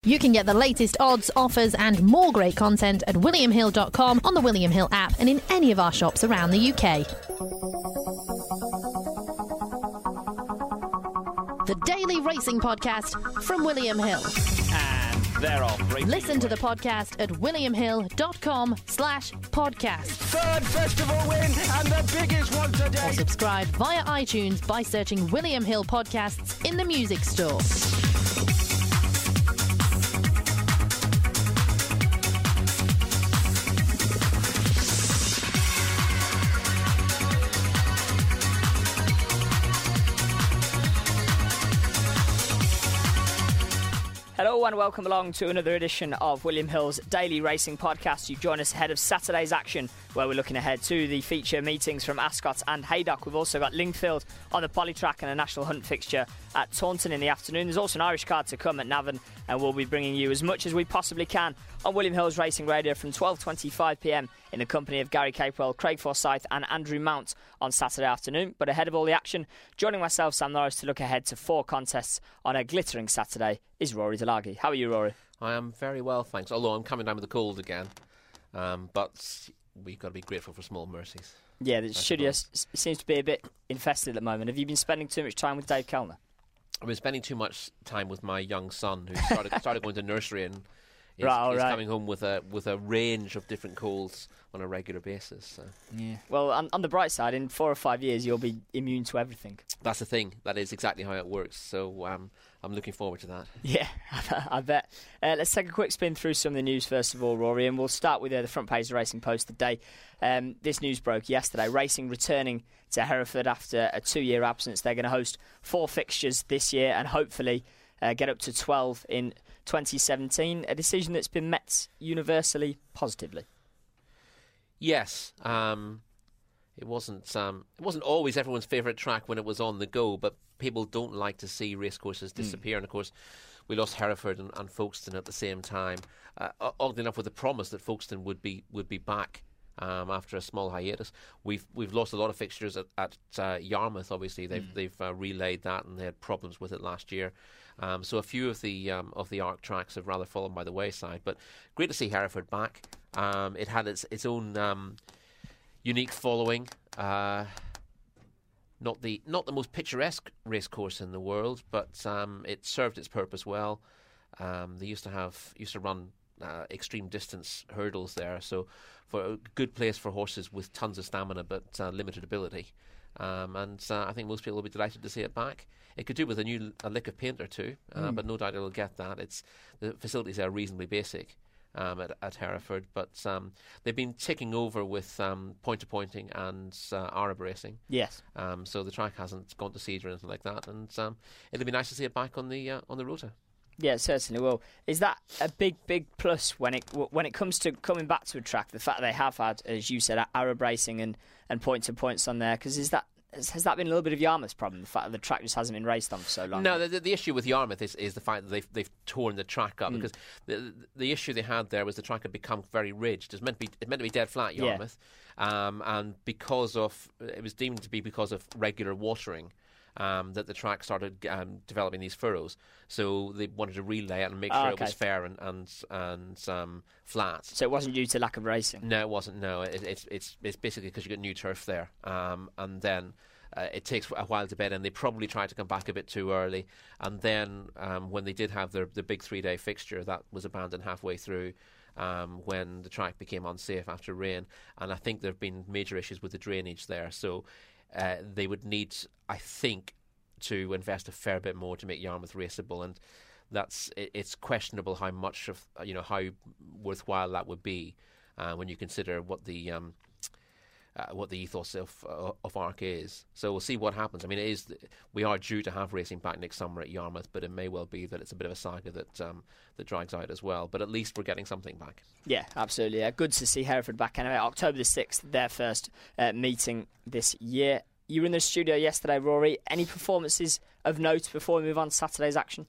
You can get the latest odds, offers and more great content at williamhill.com, on the William Hill app and in any of our shops around the UK. The Daily Racing Podcast from William Hill. And they're off. Listen to the podcast at williamhill.com/podcast. Third festival win and the biggest one today. Or subscribe via iTunes by searching William Hill Podcasts in the music store. Hello and welcome along to another edition of William Hill's Daily Racing Podcast. You join us ahead of Saturday's action, where we're looking ahead to the feature meetings from Ascot and Haydock. We've also got Lingfield on the Polytrack and a National Hunt fixture at Taunton in the afternoon. There's also an Irish card to come at Navan, and we'll be bringing you as much as we possibly can on William Hill's Racing Radio from 12:25pm in the company of Gary Capewell, Craig Forsyth and Andrew Mount on Saturday afternoon. But ahead of all the action, joining myself, Sam Norris, to look ahead to 4 contests on a glittering Saturday is Rory Delaghi. How are you, Rory? I am very well, thanks. Although I'm coming down with a cold again. But we've got to be grateful for small mercies. Yeah, the studio seems to be a bit infested at the moment. Have you been spending too much time with Dave Kellner? I've been spending too much time with my young son, who started going to nursery and is coming home with a range of different colds on a regular basis. So. Yeah. Well, on the bright side, in 4 or 5 years, you'll be immune to everything. That's the thing. That is exactly how it works. So I'm looking forward to that. Yeah, I bet. Let's take a quick spin through some of the news first of all, Rory, and we'll start with the front page of the Racing Post today. This news broke yesterday. Racing returning to Hereford after a 2-year absence. They're going to host 4 fixtures this year and hopefully get up to 12 in 2017. A decision that's been met universally positively. Yes. It wasn't always everyone's favourite track when it was on the go, but people don't like to see racecourses disappear. And of course, we lost Hereford and Folkestone at the same time. Oddly enough, with the promise that Folkestone would be back after a small hiatus. We've lost a lot of fixtures at Yarmouth. Obviously, they've relayed that, and they had problems with it last year. So a few of the ARC tracks have rather fallen by the wayside. But great to see Hereford back. It had its own unique following. Not the most picturesque racecourse in the world, but it served its purpose well. They used to run extreme distance hurdles there, so for a good place for horses with tons of stamina but limited ability. And I think most people will be delighted to see it back. It could do with a lick of paint or two, but no doubt it'll get that. The facilities are reasonably basic at Hereford, but they've been ticking over with point-to-pointing and Arab racing. Yes. So the track hasn't gone to seed or anything like that, and it'll be nice to see it back on the rota. Yeah, it certainly will. Is that a big plus when it comes to coming back to a track? The fact that they have had, as you said, Arab racing and point-to-points on there, because has that been a little bit of Yarmouth's problem? The fact that the track just hasn't been raced on for so long. No, the issue with Yarmouth is the fact that they've torn the track up, because the issue they had there was the track had become very ridged. It meant to be dead flat, Yarmouth, and because of regular watering. That the track started developing these furrows, so they wanted to relay it and make sure it was fair and flat. So it wasn't due to lack of racing. No, it wasn't. No, it's basically because you got new turf there, and then it takes a while to bed in. They probably tried to come back a bit too early, and then when they did have the big 3-day fixture, that was abandoned halfway through. When the track became unsafe after rain, and I think there have been major issues with the drainage there. So. They would need, I think, to invest a fair bit more to make Yarmouth raceable, and it's questionable how much of how worthwhile that would be when you consider what the ethos of ARC is. So we'll see what happens. I mean, we are due to have racing back next summer at Yarmouth, but it may well be that it's a bit of a saga that drags out as well. But at least we're getting something back. Yeah, absolutely. Good to see Hereford back. Anyway, October the 6th, their first meeting this year. You were in the studio yesterday, Rory. Any performances of note before we move on to Saturday's action?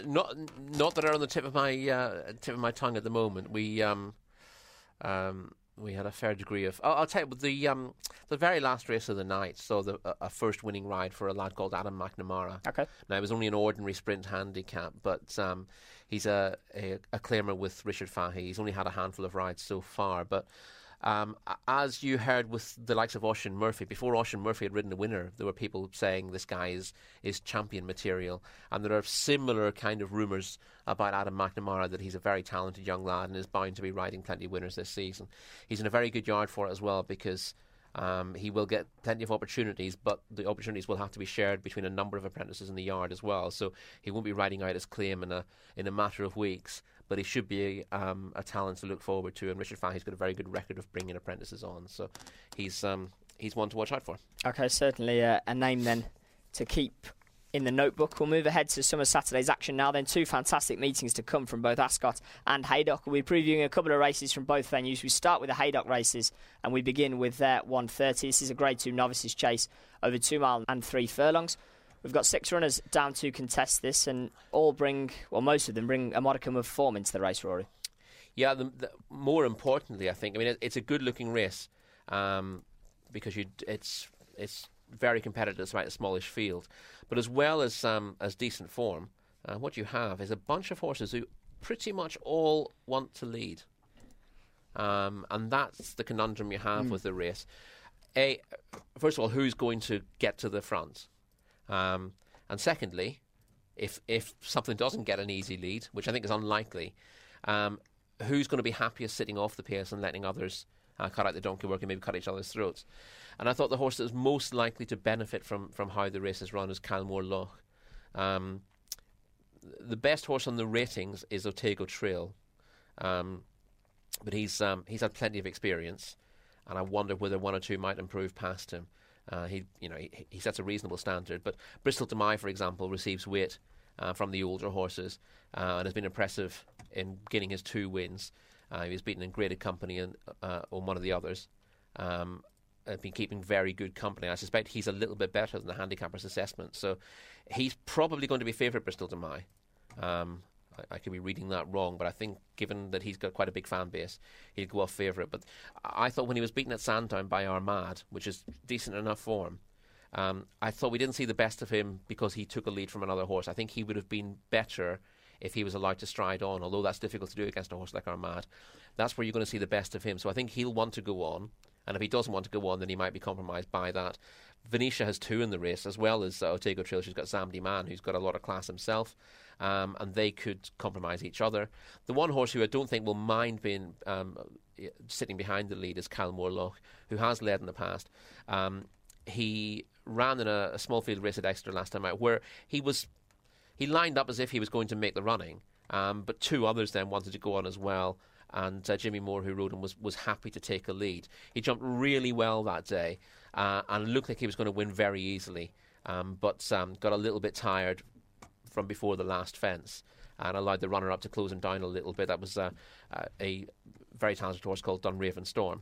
Not that are on the tip of my tongue at the moment. We we had a fair degree of. I'll tell you, the very last race of the night saw a first winning ride for a lad called Adam McNamara. Okay. Now, it was only an ordinary sprint handicap, but he's a claimer with Richard Fahey. He's only had a handful of rides so far, but as you heard with the likes of Oisin Murphy, before Oisin Murphy had ridden the winner, there were people saying this guy is champion material, and there are similar kind of rumours about Adam McNamara, that he's a very talented young lad and is bound to be riding plenty of winners this season. He's in a very good yard for it as well, because he will get plenty of opportunities, but the opportunities will have to be shared between a number of apprentices in the yard as well, so he won't be riding out his claim in a matter of weeks. But he should be a talent to look forward to, and Richard Fahey's got a very good record of bringing apprentices on, so he's one to watch out for. Okay, certainly a name then to keep in the notebook. We'll move ahead to some of Saturday's action now. Then 2 fantastic meetings to come from both Ascot and Haydock. We'll be previewing a couple of races from both venues. We start with the Haydock races, and we begin with their 1:30. This is a Grade 2 novices chase over 2 mile and 3 furlongs. We've got 6 runners down to contest this, and most of them bring a modicum of form into the race, Rory. Yeah, more importantly, I think, it's a good-looking race because it's very competitive despite a smallish field. But as well as decent form, what you have is a bunch of horses who pretty much all want to lead. And that's the conundrum you have with the race. First of all, who's going to get to the front? And secondly, if something doesn't get an easy lead, which I think is unlikely, who's going to be happiest sitting off the pace and letting others cut out the donkey work and maybe cut each other's throats? And I thought the horse that was most likely to benefit from how the race is run is Calmore Loch. The best horse on the ratings is Otago Trail, but he's had plenty of experience, and I wonder whether 1 or 2 might improve past him. He sets a reasonable standard, but Bristol Demai, for example, receives weight from the older horses and has been impressive in getting his 2 wins. He was beaten in graded company on one of the others. Been keeping very good company. I suspect he's a little bit better than the handicapper's assessment, so he's probably going to be favourite, Bristol Demai. I could be reading that wrong, but I think given that he's got quite a big fan base, he'd go off favourite. But I thought when he was beaten at Sandown by Armad, which is decent enough form, I thought we didn't see the best of him because he took a lead from another horse. I think he would have been better if he was allowed to stride on, although that's difficult to do against a horse like Armad. That's where you're going to see the best of him. So I think he'll want to go on, and if he doesn't want to go on, then he might be compromised by that. Venetia has 2 in the race, as well as Otago Trail. She's got Zamdi Man, who's got a lot of class himself, and they could compromise each other. The one horse who I don't think will mind being sitting behind the lead is Calmore Loch, who has led in the past. He ran in a small field race at Exeter last time out, where he lined up as if he was going to make the running, but 2 others then wanted to go on as well. And Jimmy Moore, who rode him, was happy to take a lead. He jumped really well that day and looked like he was going to win very easily, but got a little bit tired from before the last fence and allowed the runner-up to close him down a little bit. That was a very talented horse called Dunraven Storm.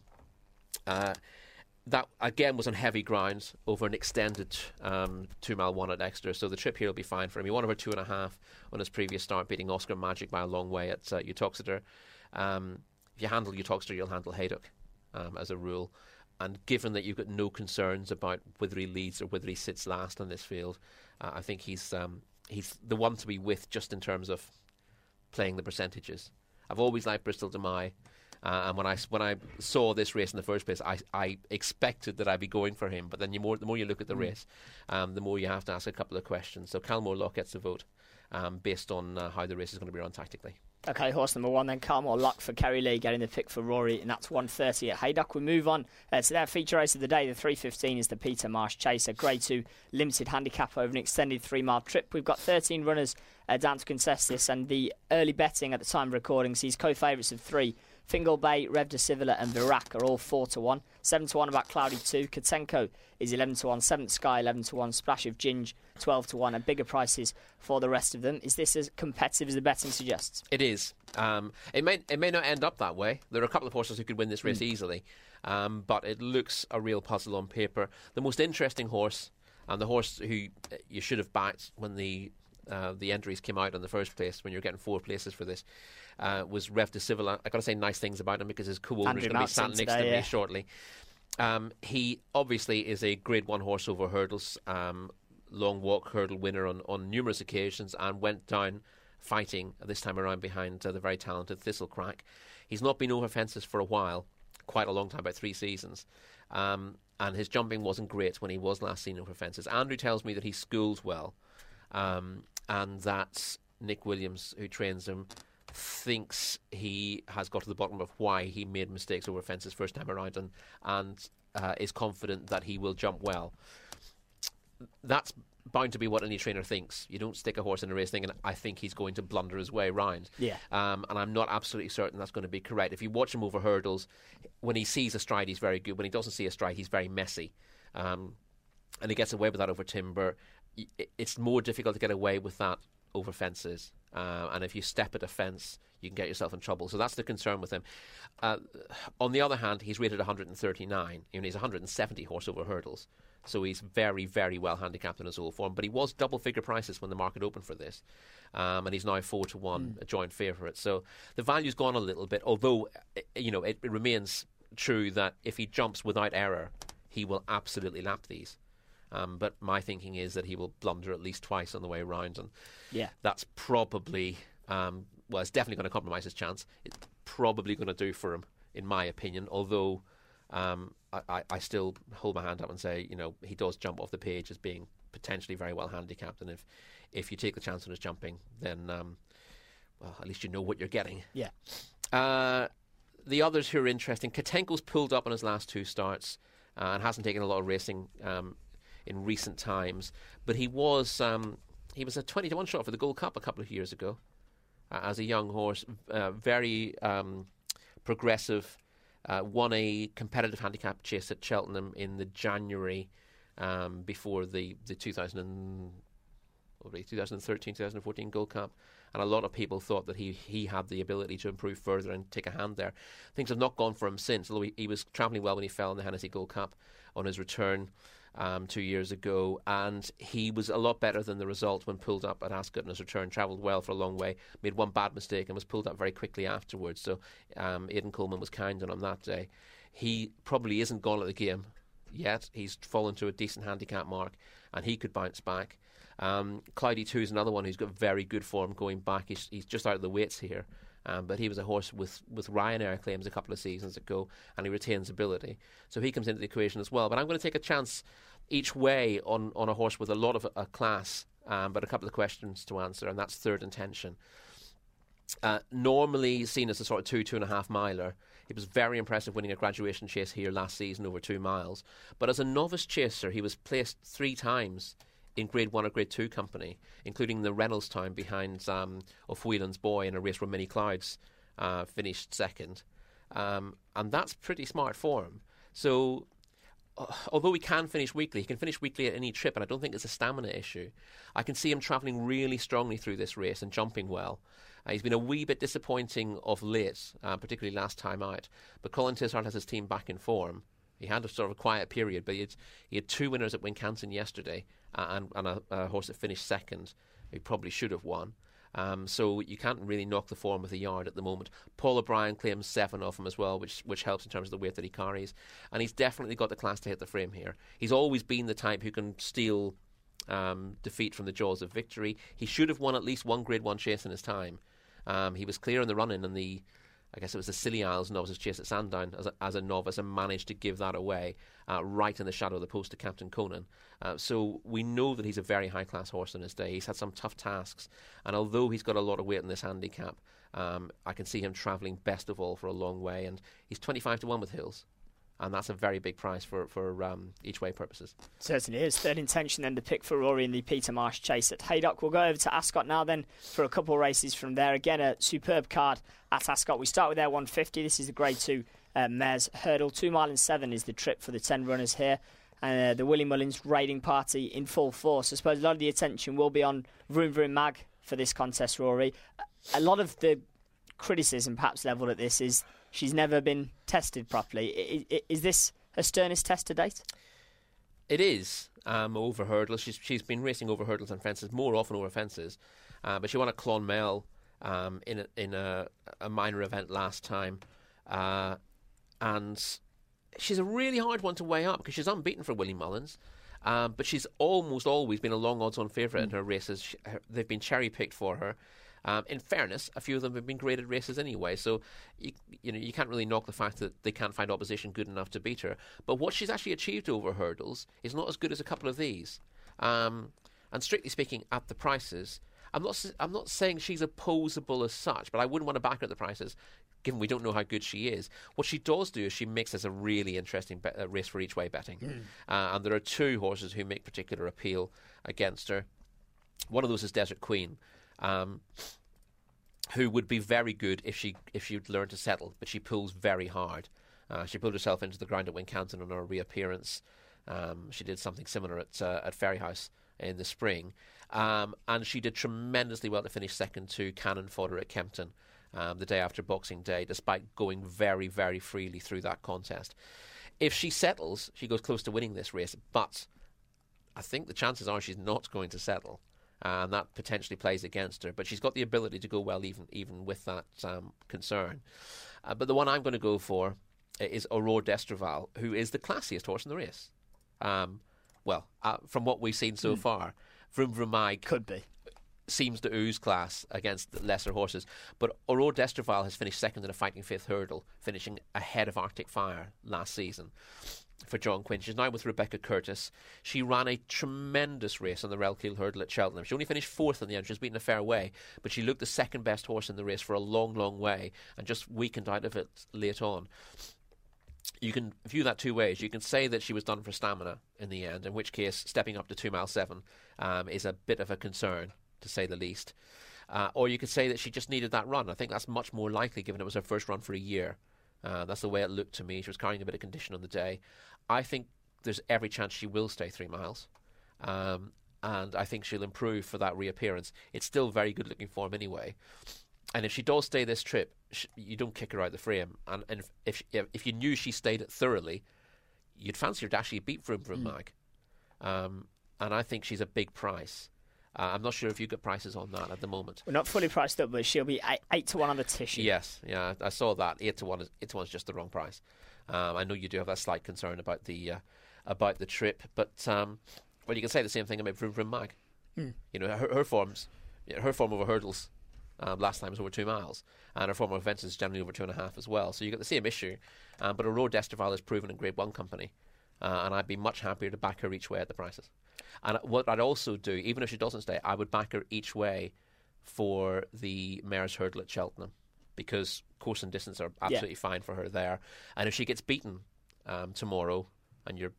That, again, was on heavy grounds over an extended 2 mile 1 at Exeter, so the trip here will be fine for him. He won over 2.5 on his previous start, beating Oscar Magic by a long way at Uttoxeter. If you handle Uttoxeter, you'll handle Haydock as a rule. And given that you've got no concerns about whether he leads or whether he sits last on this field, I think he's the one to be with just in terms of playing the percentages. I've always liked Bristol Demai, and when I saw this race in the first place, I expected that I'd be going for him. But then the more you look at the race, the more you have to ask a couple of questions. So Calmore Loch gets the vote based on how the race is going to be run tactically. Okay, horse number 1 then, Calmore Loch for Kerry Lee, getting the pick for Rory, and that's 1:30 at Haydock. We move on to their feature race of the day. The 3:15 is the Peter Marsh Chase, a Grade 2 limited handicap over an extended 3 mile trip. We've got 13 runners down to contest this, and the early betting at the time of recording sees co-favourites of 3. Fingal Bay, Rev de Civila and Virac are all 4-1. 7-1 about Cloudy 2. Katenko is 11-1. 7th Sky 11-1. Splash of Ginge 12-1. And bigger prices for the rest of them. Is this as competitive as the betting suggests? It is. It may not end up that way. There are a couple of horses who could win this race easily, but it looks a real puzzle on paper. The most interesting horse, and the horse who you should have backed when the the entries came out in the first place, when you're getting 4 places for this, was Rev de Civil. I got to say nice things about him because his co-owner is going to be sat next to me shortly. He obviously is a Grade 1 horse over hurdles, long walk hurdle winner on numerous occasions, and went down fighting this time around behind the very talented Thistlecrack. He's not been over fences for a while, quite a long time, about 3 seasons. And his jumping wasn't great when he was last seen over fences. Andrew tells me that he schools well, and that Nick Williams, who trains him, thinks he has got to the bottom of why he made mistakes over fences first time around, and is confident that he will jump well. That's bound to be what any trainer thinks. You don't stick a horse in a race thinking, I think he's going to blunder his way round. Yeah. And I'm not absolutely certain that's going to be correct. If you watch him over hurdles, when he sees a stride, he's very good. When he doesn't see a stride, he's very messy. And he gets away with that over timber. It's more difficult to get away with that over fences. And if you step at a fence, you can get yourself in trouble. So that's the concern with him. On the other hand, he's rated 139. He's 170 horse over hurdles. So he's very, very well handicapped in his old form. But he was double-figure prices when the market opened for this. And he's now 4-1, a joint favourite. So the value's gone a little bit, although it remains true that if he jumps without error, he will absolutely lap these. But my thinking is that he will blunder at least twice on the way around. And that's probably, it's definitely going to compromise his chance. It's probably going to do for him, in my opinion, although I still hold my hand up and say, he does jump off the page as being potentially very well handicapped. And if you take the chance on his jumping, then, at least you know what you're getting. Yeah. The others who are interesting, Katenko's pulled up on his last 2 starts and hasn't taken a lot of racing in recent times. But he was a 20-1 shot for the Gold Cup a couple of years ago as a young horse, very progressive. Won a competitive handicap chase at Cheltenham in the January before the 2013-2014 Gold Cup, and a lot of people thought that he had the ability to improve further and take a hand there. Things have not gone for him since, although he was travelling well when he fell in the Hennessy Gold Cup on his return 2 years ago, and he was a lot better than the result when pulled up at Ascot on his return. Travelled well for a long way, made one bad mistake and was pulled up very quickly afterwards. So Aidan Coleman was kind on him that day. He probably isn't gone at the game yet. He's fallen to a decent handicap mark and he could bounce back. Cloudy 2 is another one who's got very good form going back. He's just out of the weights here. But he was a horse with Ryanair claims a couple of seasons ago, and he retains ability. So he comes into the equation as well. But I'm going to take a chance each way on a horse with a lot of a class, but a couple of questions to answer, and that's Third Intention. Normally seen as a sort of 2.5 miler. He was very impressive winning a graduation chase here last season over 2 miles. But as a novice chaser, he was placed 3 times in Grade 1 or Grade 2 company, including the Reynolds time behind O'Whelan's Boy in a race where Mini Clouds finished second. And that's pretty smart form. So, although he can finish weekly, he can finish weekly at any trip, and I don't think it's a stamina issue. I can see him travelling really strongly through this race and jumping well. He's been a wee bit disappointing of late, particularly last time out. But Colin Tishart has his team back in form. He had a sort of a quiet period, but he had 2 winners at Wincanton yesterday and a horse that finished second, who probably should have won. So you can't really knock the form of the yard at the moment. Paul O'Brien claims 7 of him as well, which helps in terms of the weight that he carries. And he's definitely got the class to hit the frame here. He's always been the type who can steal defeat from the jaws of victory. He should have won at least 1 Grade 1 chase in his time. He was clear in the run-in in I guess it was the Scilly Isles novices chase at Sandown as a novice, and managed to give that away right in the shadow of the post to Captain Conan. So we know that he's a very high-class horse in his day. He's had some tough tasks, and although he's got a lot of weight in this handicap, I can see him travelling best of all for a long way, and he's 25-1 with Hills. And that's a very big price for each way purposes. Certainly is. Third Intention then to pick for Rory in the Peter Marsh chase at Haydock. We'll go over to Ascot now then for a couple of races from there. Again, a superb card at Ascot. We start with their 150. This is the Grade 2 Mares Hurdle. 2 mile and 7 is the trip for the 10 runners here. And the Willie Mullins raiding party in full force. I suppose a lot of the attention will be on Vroom Vroom Mag for this contest, Rory. A lot of the criticism perhaps levelled at this is she's never been tested properly. Is this her sternest test to date? It is over hurdles. She's been racing over hurdles and fences, more often over fences. But she won at Clonmel in a minor event last time. And she's a really hard one to weigh up because she's unbeaten for Willie Mullins. But she's almost always been a long odds-on favourite in her races. They've been cherry-picked for her. In fairness, a few of them have been graded races anyway, so you can't really knock the fact that they can't find opposition good enough to beat her. But what she's actually achieved over hurdles is not as good as a couple of these. And strictly speaking, at the prices, I'm not saying she's opposable as such, but I wouldn't want to back her at the prices, given we don't know how good she is. What she does do is she makes this a really interesting race for each way betting. And there are two horses who make particular appeal against her. One of those is Desert Queen, who would be very good if she'd learned to settle, but she pulls very hard. She pulled herself into the ground at Wincanton on her reappearance. She did something similar at Ferryhouse in the spring. And she did tremendously well to finish second to Cannon Fodder at Kempton the day after Boxing Day, despite going very, very freely through that contest. If she settles, she goes close to winning this race, but I think the chances are she's not going to settle. And that potentially plays against her. But she's got the ability to go well even with that concern. But the one I'm going to go for is Aurore d'Estravalle, who is the classiest horse in the race. From what we've seen so far, Vroom Vroom Mag could be. Seems to ooze class against the lesser horses. But Aurore d'Estravalle has finished second in a Fighting Fifth hurdle, finishing ahead of Arctic Fire last season for John Quinn. She's now with Rebecca Curtis. She ran a tremendous race on the Relkeel hurdle at Cheltenham. She only finished fourth in the end. She was beaten a fair way, but she looked the second best horse in the race for a long, long way and just weakened out of it late on. You can view that two ways. You can say that she was done for stamina in the end, in which case stepping up to 2 mile 7 is a bit of a concern, to say the least. Or you could say that she just needed that run. I think that's much more likely, given it was her first run for a year. That's the way it looked to me. She was carrying a bit of condition on the day. I think there's every chance she will stay 3 miles. And I think she'll improve for that reappearance. It's still very good looking form anyway. And if she does stay this trip, you don't kick her out of the frame. And if you knew she stayed it thoroughly, you'd fancy her to actually beat Vroom Vroom Mag. And I think she's a big price. I'm not sure if you've got prices on that at the moment. We're not fully priced up, but she'll be 8 to 1 on the tissue. Yes, yeah, I saw that. 8 to 1 is just the wrong price. I know you do have that slight concern about the trip, but you can say the same thing about Vroom Vroom Mag. Her form over hurdles last time was over 2 miles, and her form over fences is generally over 2.5 as well. So you got the same issue. But Aurore d'Estravalle is proven in Grade 1 company, and I'd be much happier to back her each way at the prices. And what I'd also do, even if she doesn't stay, I would back her each way for the Mares Hurdle at Cheltenham, because course and distance are absolutely fine for her there. And if she gets beaten tomorrow, and you're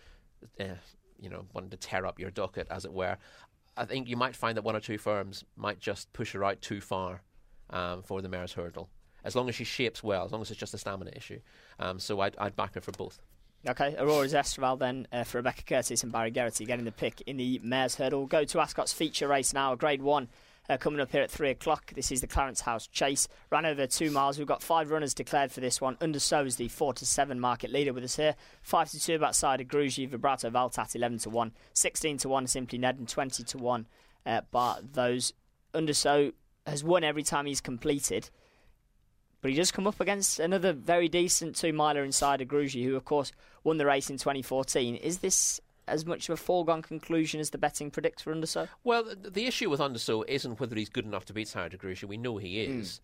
wanting to tear up your docket, as it were, I think you might find that 1 or 2 firms might just push her out too far for the Mares Hurdle, as long as she shapes well, as long as it's just a stamina issue. So I'd back her for both. Okay, Aurore d'Estravalle then for Rebecca Curtis and Barry Geraghty getting the pick in the Mares Hurdle. We'll go to Ascot's feature race now, Grade 1. Coming up here at 3 o'clock. This is the Clarence House Chase. Ran over 2 miles. We've got 5 runners declared for this one. Underso is the 4 to 7 market leader with us here. 5 to 2 about Cider Grugy, Vibrato Valtat 11 to 1, 16 to 1 Simply Ned, and 20 to 1 Bar those. Underso has won every time he's completed, but he does come up against another very decent 2-miler in Cider Grugy, who of course won the race in 2014. Is this as much of a foregone conclusion as the betting predicts for Underso? Well, the issue with Underso isn't whether he's good enough to beat Cider Grugy. We know he is.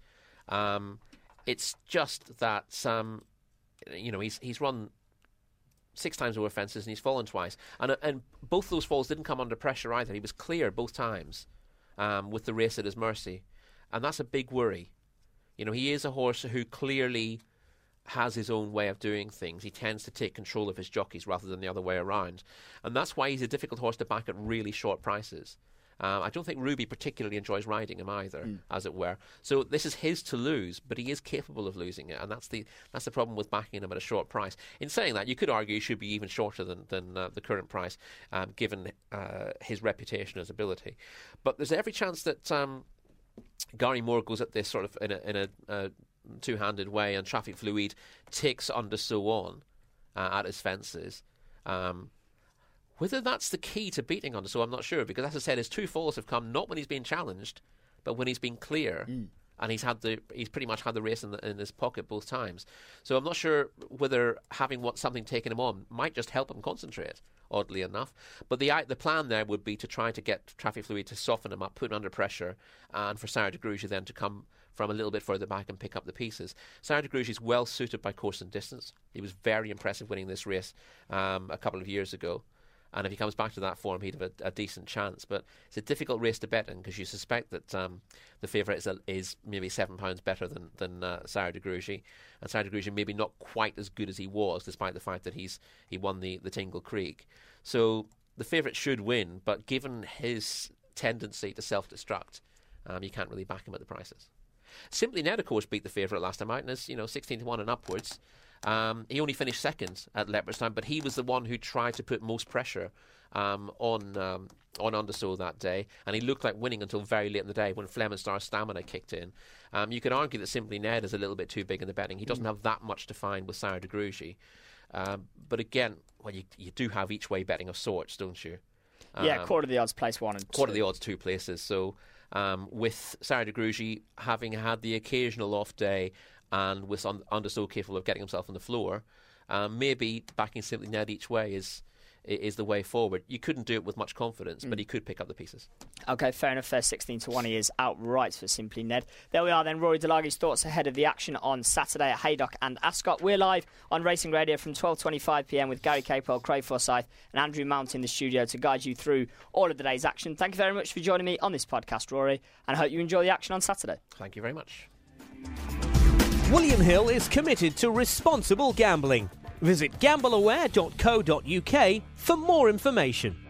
It's just that he's run 6 times over fences and he's fallen twice, and both those falls didn't come under pressure either. He was clear both times with the race at his mercy, and that's a big worry. He is a horse who clearly has his own way of doing things. He tends to take control of his jockeys rather than the other way around, and that's why he's a difficult horse to back at really short prices. I don't think Ruby particularly enjoys riding him either, as it were. So this is his to lose, but he is capable of losing it, and that's the problem with backing him at a short price. In saying that, you could argue he should be even shorter than the current price, given his reputation as ability. But there's every chance that Gary Moore goes at this sort of in a two-handed way, and Traffic Fluid takes Underso on at his fences. Whether that's the key to beating Undersow, I'm not sure, because as I said, his 2 falls have come not when he's been challenged, but when he's been clear. And he's pretty much had the race in his pocket both times. So I'm not sure whether having something taking him on might just help him concentrate, oddly enough. But the plan there would be to try to get Traffic Fluid to soften him up, put him under pressure, and for Sarah de Grugy then to come from a little bit further back and pick up the pieces. Sarah de Grugy is well suited by course and distance. He was very impressive winning this race a couple of years ago. And if he comes back to that form, he'd have a decent chance. But it's a difficult race to bet in because you suspect that the favourite is maybe £7 better than Sarah de Grugy. And Sarah de Grugy maybe not quite as good as he was, despite the fact that he won the Tingle Creek. So the favourite should win, but given his tendency to self-destruct, you can't really back him at the prices. Simply Ned, of course, beat the favourite last time out, and is 16-1 and upwards. He only finished second at Leopardstown, but he was the one who tried to put most pressure on Undersow that day, and he looked like winning until very late in the day when Fleming Star's stamina kicked in. You could argue that Simply Ned is a little bit too big in the betting. He doesn't have that much to find with Sarah de Grugy. But again, well, you do have each way betting of sorts, don't you? Quarter of the odds, place 1 and 2. Quarter of the odds, 2 places. So with Sarah de Grugy having had the occasional off day, and with Undersow capable of getting himself on the floor, maybe backing Simply Ned each way is the way forward. You couldn't do it with much confidence, but he could pick up the pieces. OK, fair enough. 16-1 he is outright for Simply Ned. There we are then, Rory Delagy's thoughts ahead of the action on Saturday at Haydock and Ascot. We're live on Racing Radio from 12:25pm with Gary Capewell, Craig Forsyth and Andrew Mount in the studio to guide you through all of the day's action. Thank you very much for joining me on this podcast, Rory, and I hope you enjoy the action on Saturday. Thank you very much. William Hill is committed to responsible gambling. Visit gambleaware.co.uk for more information.